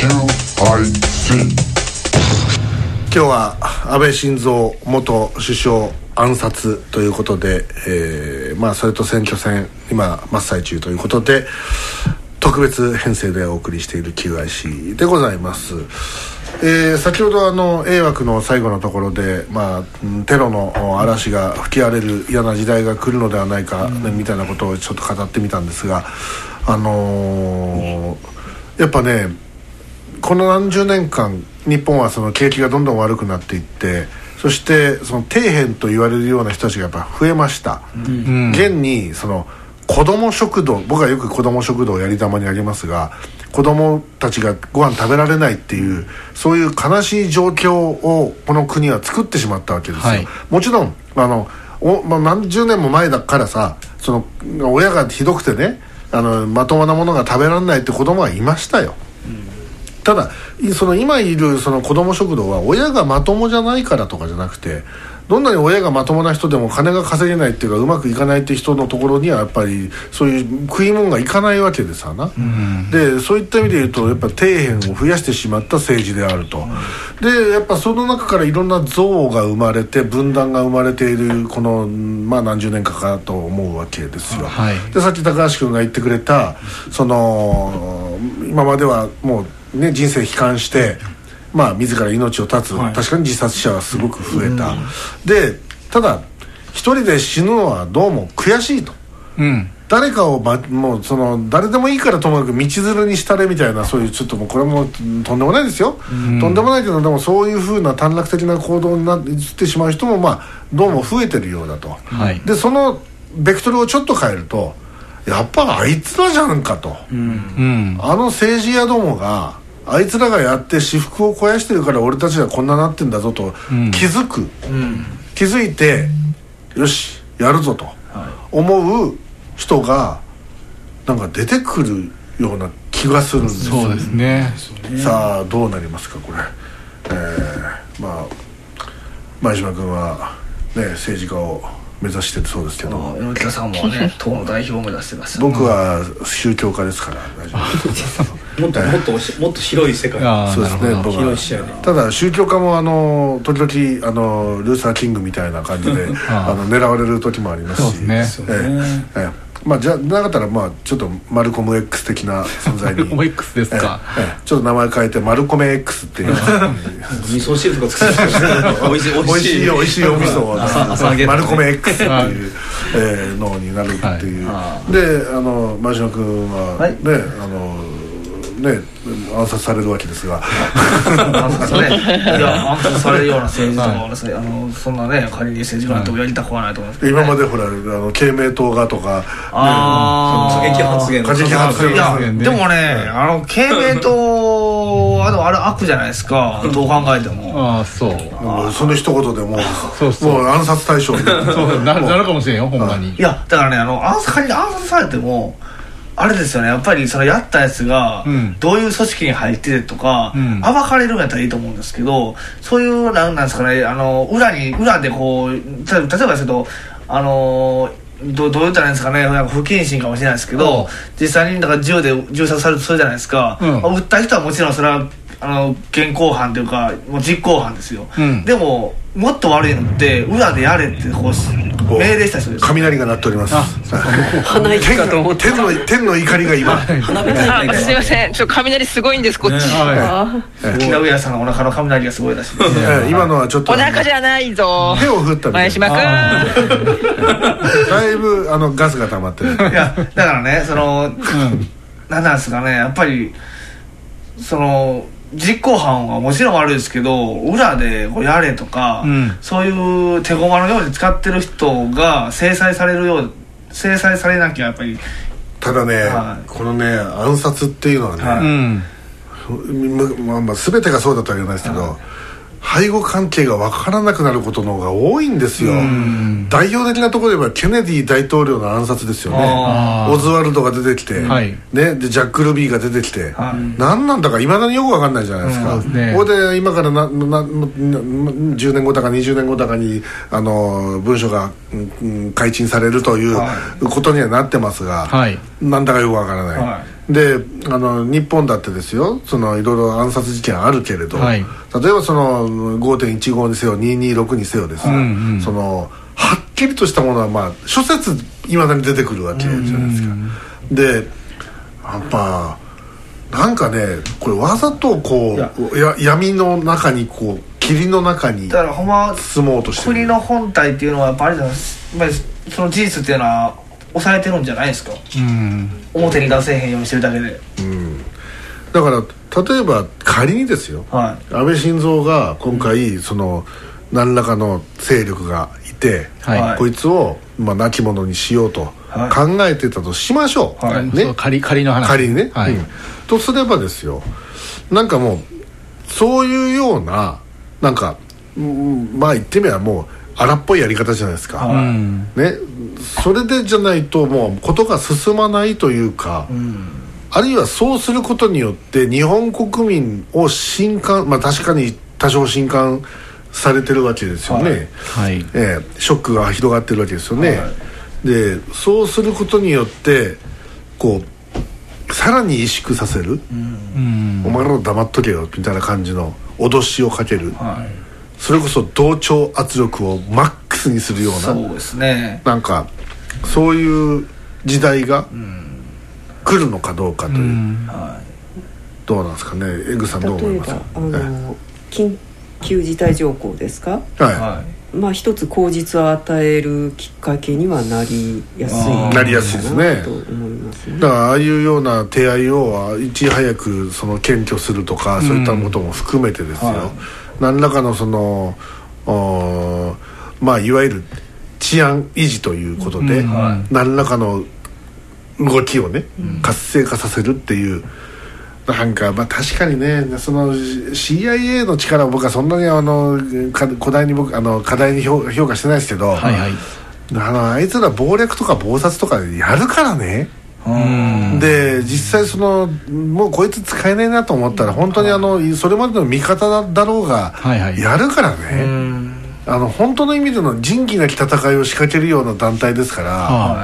今日は安倍晋三元首相暗殺ということで、それと選挙戦今真っ最中ということで特別編成でお送りしている QIC でございます。先ほどA枠の最後のところで、テロの嵐が吹き荒れる嫌な時代が来るのではないか、みたいなことをちょっと語ってみたんですが、やっぱねこの何十年間日本はその景気がどんどん悪くなっていって、そしてその底辺と言われるような人たちがやっぱ増えました、現にその子ども食堂、僕はよく子ども食堂をやり玉にあげますが、子どもたちがご飯食べられないっていうそういう悲しい状況をこの国は作ってしまったわけですよ、もちろん何十年も前だからさ、その親がひどくてねまともなものが食べられないって子どもはいましたよ、ただその今いるその子ども食堂は親がまともじゃないからとかじゃなくて、どんなに親がまともな人でも金が稼げないっていうかうまくいかないっていう人のところにはやっぱりそういう食い物がいかないわけでさな、でそういった意味で言うとやっぱ底辺を増やしてしまった政治であると、でやっぱその中からいろんな憎悪が生まれて分断が生まれているこの何十年かと思うわけですよ、でさっき高橋君が言ってくれたその今まではもうね人生悲観して自ら命を絶つ、確かに自殺者はすごく増えた、でただ一人で死ぬのはどうも悔しいと、誰かを、もうその誰でもいいからともかく道連れにしたれみたいな、そういうちょっともうこれもとんでもないですよ、とんでもないけどでもそういうふうな短絡的な行動になってしまう人もどうも増えてるようだと、でそのベクトルをちょっと変えるとやっぱあいつらじゃんかと、政治家どもがあいつらがやって私腹を肥やしてるから俺たちはこんななってんだぞと気づく、気づいてよしやるぞと思う人がなんか出てくるような気がするんですよ。 そうですね。 さあどうなりますかこれ、前島君はね政治家を目指してるそうですけど、 米田さんもね党の代表を目指してます。 僕は宗教家ですから大丈夫もっと広い世界。 そうですね、僕はただ宗教家も時々ルーサー・キングみたいな感じで狙われる時もありますし、じゃなかったらちょっとマルコム X 的な存在にマルコム X ですか、 ちょっと名前変えてマルコメ X っていう味噌汁とか作っておいしいお味噌をマルコメ X っていうのになるっていうで前島君は暗殺されるわけですが暗殺されるような政治とかですね、そんなね仮に政治家なんてもやりたくはないと思いますけど、 今までほら慶明党がとか過激発言でもね慶明党はあれ悪じゃないですかどう考えても。 その一言でもう暗殺対象になるかもしれんよほんまに。いやだからね仮に暗殺されてもあれですよね、やっぱりそのやったやつがどういう組織に入っててとか、暴かれるんやったらいいと思うんですけど、そういうなんですかね裏でこう例えばですけどどう言ったらいいんですかね、なんか不謹慎かもしれないですけど、実際にだから銃で銃殺されるとするじゃないですか、撃った人はもちろんそれは現行犯というかもう実行犯ですよ、でももっと悪いのって裏でやれってこう命令した人です。 雷が鳴っております。 鼻息かと思った天の怒りが今すいません、雷すごいんですこっち。 木田上さんのお腹の雷がすごいらしいです、 今のはちょっとお腹じゃないぞ手を振ったみたいな。前島君だいぶガスが溜まってる。 いやだからね何なんですかね、やっぱりその実行犯はもちろん悪いですけど裏でこうやれとか、そういう手駒のように使ってる人が制裁されなきゃやっぱり。 ただね、このね暗殺っていうのはね、全てがそうだとは言わないですけど、背後関係が分からなくなることの方が多いんですよ。代表的なところで言えばケネディ大統領の暗殺ですよね。オズワルドが出てきて、でジャック・ルビーが出てきて、何なんだかいまだによく分かんないじゃないですか。ここで今から10年後だか20年後だかに文書が開陳されるということにはなってますが、なんだかよく分からない。 で日本だってですよ、いろいろ暗殺事件あるけれど、例えば5.15 にせよ226にせよですね、はっきりとしたものは諸説いまだに出てくるわけじゃないですか。でやっぱなんかね、これわざと闇の中に霧の中にだからほんま進もうとしてる。 国の本体っていうのはやっぱりその事実っていうのは抑えてるんじゃないですか。表に出せへんようにしてるだけで。 だから例えば仮にですよ、安倍晋三が今回何らかの勢力がいて、こいつを亡き者にしようと考えてたとしましょう、ね、 仮の話、 仮にね、とすればですよ、なんかもうそういうようななんか言ってみればもう荒っぽいやり方じゃないですか、ね、それでじゃないともうことが進まないというか、あるいはそうすることによって日本国民を震撼、確かに多少震撼されてるわけですよね、ショックが広がってるわけですよね、でそうすることによってさらに萎縮させる、お前ら黙っとけよみたいな感じの脅しをかける、それこそ同調圧力をマックスにするような、 そうですね、 なんかそういう時代が来るのかどうかという、どうなんですかね、エグさんどう思いますか。 緊急事態条項ですか、一つ口実を与えるきっかけにはなりやすいですね。 と思いますね。 だからああいうような手合いをいち早く検挙するとか、そういったことも含めてですよ、何らかのいわゆる治安維持ということで、何らかの動きをね、活性化させるっていう、なんか確かにね、CIA の力を僕はそんなに過大に過大に評価してないですけど、あいつら謀略とか謀殺とかやるからね。で実際もうこいつ使えないなと思ったら本当にそれまでの味方だろうがやるからね、本当の意味での仁義なき戦いを仕掛けるような団体ですから、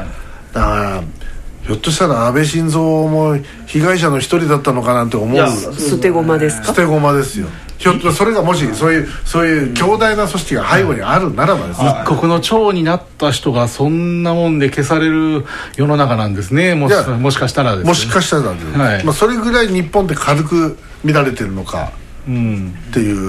だからひょっとしたら安倍晋三も被害者の一人だったのかなんて思う。 捨て駒ですか。 捨て駒ですよ。ひょっとそれがもしそういう強大な組織が背後にあるならばですね、 一国の長になった人がそんなもんで消される世の中なんですね。もしかしたらですね。 もしかしたらですね、それぐらい日本って軽く見られてるのかっていう、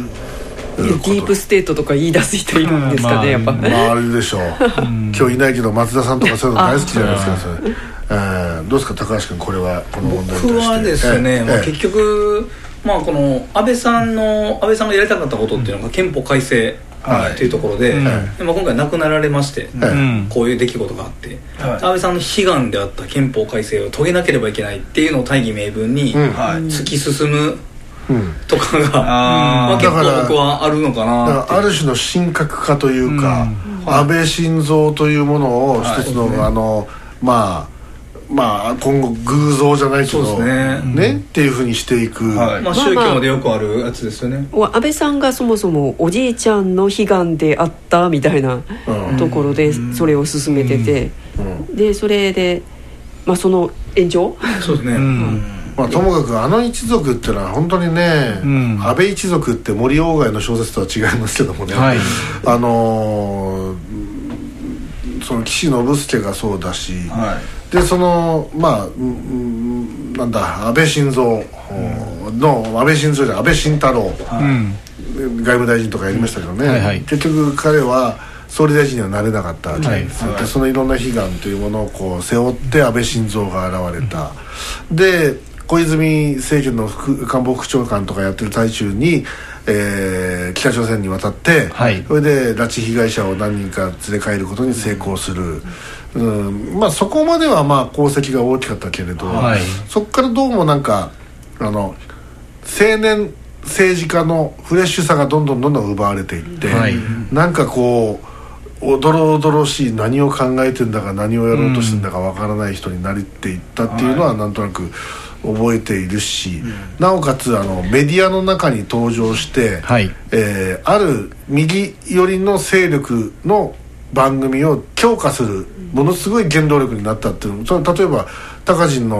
ディープステートとか言い出す人いるんですかね、やっぱ。 あれでしょう。今日いないけど松田さんとかそういうの大好きじゃないですか。それどうですか高橋君、この問題に対して。 僕はですね、結局この安倍さんがやりたかったことっていうのが憲法改正っていうところで、今回亡くなられまして、こういう出来事があって、安倍さんの悲願であった憲法改正を遂げなければいけないっていうのを大義名分に突き進むとかが、結構僕はあるのかなって。 ある種の神格化というか、安倍晋三というものを一つの今後偶像じゃないけどねっていうふうにしていく、 宗教でよくあるやつですよね。 安倍さんがそもそもおじいちゃんの悲願であったみたいなところでそれを進めてて、でそれでその炎上、 そうですね、 ともかく一族っていうのは本当にね、安倍一族って森鴎外の小説とは違いますけどもね、その岸信介がそうだし、で安倍晋三の安倍晋太郎、外務大臣とかやりましたけどね、結局彼は総理大臣にはなれなかったわけですよ、でそのいろんな悲願というものを背負って安倍晋三が現れた、で小泉政権の官房副長官とかやってる最中に、北朝鮮に渡って、それで拉致被害者を何人か連れ帰ることに成功する、そこまでは功績が大きかったけれど、そこからどうもなんか青年政治家のフレッシュさがどんどん奪われていって、なんかおどろおどろしい、何を考えてんだか何をやろうとしてんだかわからない人になっていったっていうのはなんとなく覚えているし、なおかつメディアの中に登場して、ある右寄りの勢力の番組を強化するものすごい原動力になったっていうの、例えば高人の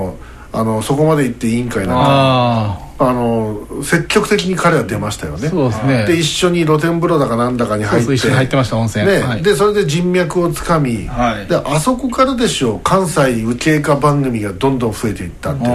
そこまで行って委員会なんか積極的に彼は出ましたよね。 そうですね。 で一緒に露天風呂だかなんだかに入って、 そう一緒に入ってました、温泉、 ね、 はい、 でそれで人脈をつかみ、はい、であそこからでしょう、関西右傾化番組がどんどん増えていったっていう。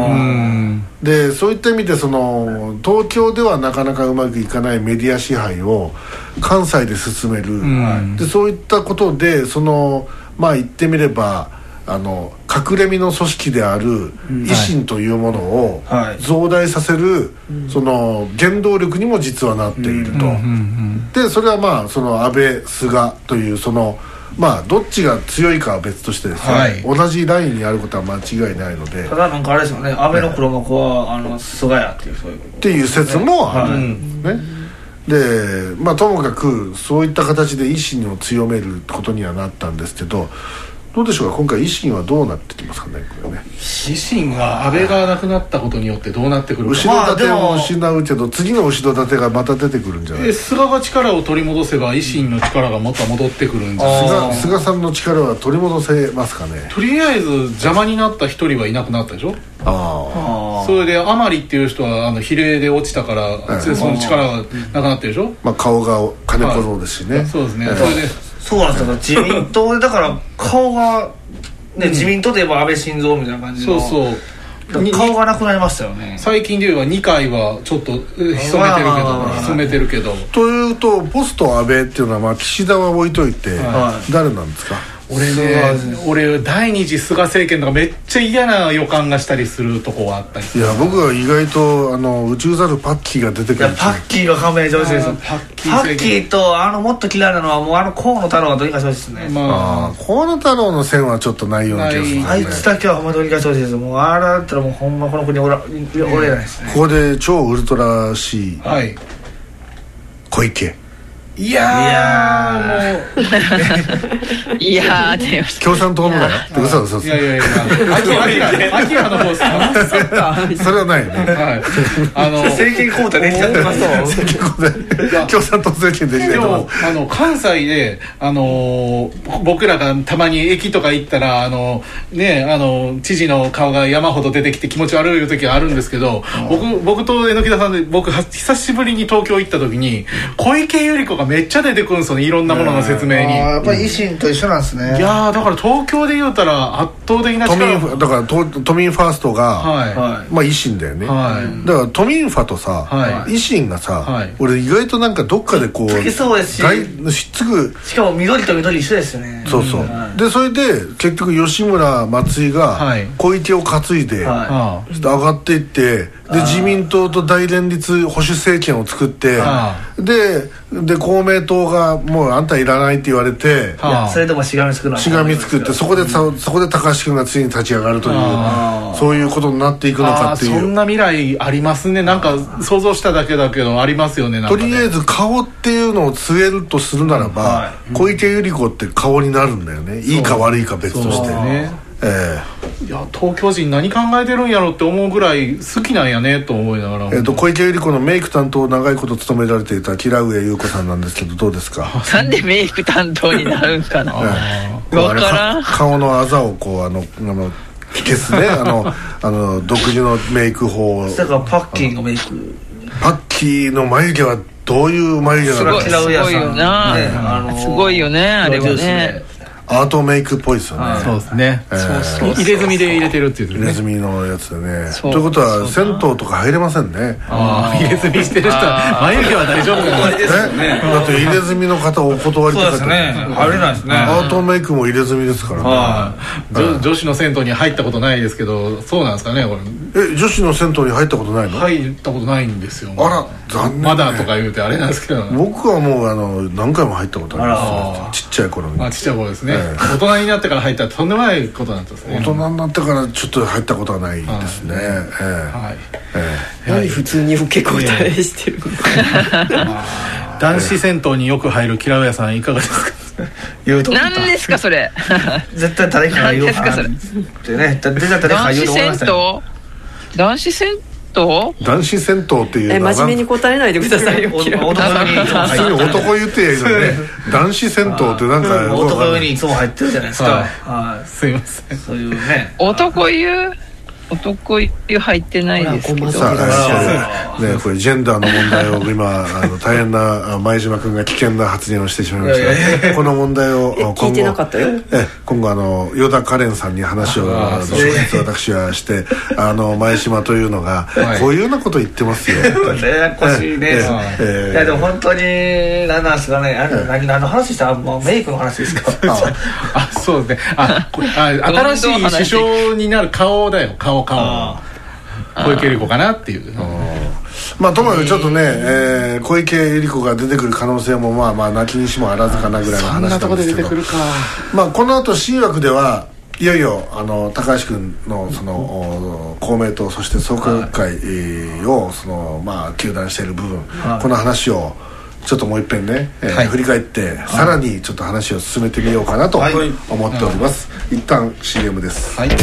でそういった意味で東京ではなかなかうまくいかないメディア支配を関西で進める、でそういったことでまあ言ってみれば隠れ身の組織である維新というものを増大させる原動力にも実はなっていると。でそれはまあ安倍菅というまあどっちが強いかは別としてですね、はい、同じラインにあることは間違いないので、 ただなんかあれですよね、安倍の黒幕は菅やっていう、そういうことっていう説もある、ね。でまあともかくそういった形で維新を強めることにはなったんですけど、どうでしょうか、今回維新はどうなってきますかね、これね。 維新が安倍が亡くなったことによってどうなってくるか、 後ろ盾を失うけど次の後ろ盾がまた出てくるんじゃないですか。 菅が力を取り戻せば維新の力がまた戻ってくるんじゃないですか。 菅さんの力は取り戻せますかね。 とりあえず邪魔になった一人はいなくなったでしょ。それで甘利っていう人は比例で落ちたから、その力がなくなってるでしょ。 まあ、顔が金小僧ですしね、 そうですね、それでそうなんですよ、自民党でだから顔が、ね、自民党で言えば安倍晋三みたいな感じの、そう顔がなくなりましたよね。 最近で言えば二階はちょっと潜めてるけどというと、ポスト安倍っていうのは、まあ岸田は置いといて、誰なんですか。 俺第二次菅政権とかめっちゃ嫌な予感がしたりするとこはあったりする。 いや僕は意外と宇宙猿パッキーが出てくる。 パッキーが勘弁上手ですよ。パッキーともっと嫌いなのはもう河野太郎がどうにかしてほしいですね。 河野太郎の線はちょっとないような気がする、ね、 あいつだけはほんまどうにかしてほしいです。もうあれだったらもうほんまこの国おれないですね。 ここで超ウルトラ C、はい、小池。 いやもういやで共産党のだよ。嘘いや秋葉の方ですか。 それはないよね。 政権交代できちゃってます。 政権交代共産党政権できないと。 関西で僕らがたまに駅とか行ったら知事の顔が山ほど出てきて気持ち悪い時があるんですけど、僕と榎田さんで僕久しぶりに東京行った時に小池百合子がめっちゃ出てくるんですよね、いろんなものの説明に。 やっぱり維新と一緒なんですね。 いやだから東京で言うたら圧倒的な力だから都民ファーストが、まあ維新だよね、だから都民ファとさ、維新がさ、俺意外となんかどっかでこうそうですししかも緑と緑一緒ですよね。 そうでそれで結局吉村松井が小池を担いで上がっていって、で自民党と大連立保守政権を作って、で公明党がもうあんたいらないって言われて、 それでもしがみつくってそこで高橋君がついに立ち上がるという、そういうことになっていくのかっていう。 そんな未来ありますね。なんか想像しただけだけどありますよね。 とりあえず顔っていうのを告げるとするならば、小池百合子って顔になるんだよね。いいか悪いか別としてね。 いや東京人何考えてるんやろって思うぐらい好きなんやねと思いながら、 小池百合子のメイク担当を長いこと務められていた平上優子さんなんですけど、どうですか。 なんでメイク担当になるんかな。分からん。 顔のあざをこう消すね独自のメイク法。 だからパッキーのメイク、 パッキーの眉毛はどういう眉毛なのか。 すごいよな、すごいよねあれはね。 アートメイクっぽいですよね。 そうですね。入れ墨で入れてるっていうね。 入れ墨のやつでね。ということは銭湯とか入れませんね。 入れ墨してる人は眉毛は大丈夫なんね。だって入れ墨の方お断りとかって入れないですね。 アートメイクも入れ墨ですからね。女子の銭湯に入ったことないですけど、そうなんですかねこれ。女子の銭湯に入ったことないの？ 入ったことないんですよ。 あら残念。 まだとか言うてあれなんですけど。 僕はもう何回も入ったことあります。ちっちゃい頃に。 ちっちゃい頃ですね。大人になってから入ったらとんでもないことになったんですね。 大人になってからちょっと入ったことはないですね。 普通に受け答えしてる。 男子銭湯によく入るキラウヤさんいかがですか。 何ですかそれ。 絶対誰かが言う。 何ですかそれ。男子銭湯男子銭湯っていう真面目に答えないでくださいよ。 男言ってやるよね。男子銭湯ってなんか男湯にいつも入ってるじゃないですか。 すいません。 そういうね。 男湯男湯入ってないですけど、 さあ、ね、これジェンダーの問題を今大変な前島君が危険な発言をしてしまいましたが、この問題を聞いてなかったよ。 今後与田カレンさんに話を直接私はして前島というのがこういうようなこと言ってますよ。 ややこしいね。いやでも本当に何なんですかね。何の話したらメイクの話ですか。 そうですね。新しい首相になる顔だよ。顔小池百合子かなっていう。 まあともかくちょっとね、小池百合子が出てくる可能性もまあなきにしもあらずかなぐらいの話なんですけど、そんなとこで出てくるか。まあこの後新枠ではいよいよ高橋君のその公明党そして創価学会を糾弾している部分、この話をちょっともう一遍ね、振り返ってさらにちょっと話を進めてみようかなと思っております。一旦 CM です。はい。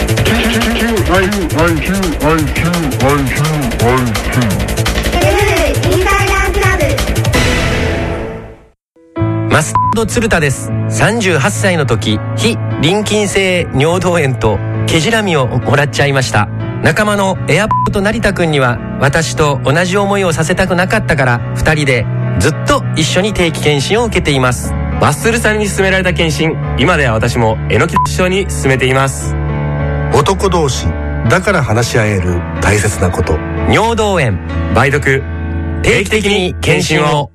マスド鶴田です。38歳の時、非臨筋性尿道炎と毛じらみをもらっちゃいました。仲間のエアポート成田くんには私と同じ思いをさせたくなかったから、2人でずっと一緒に定期検診を受けています。マッスルさんに勧められた検診、今では私も榎木師匠に勧めています。 男同士だから話し合える大切なこと、 尿道炎梅毒、定期的に検診を。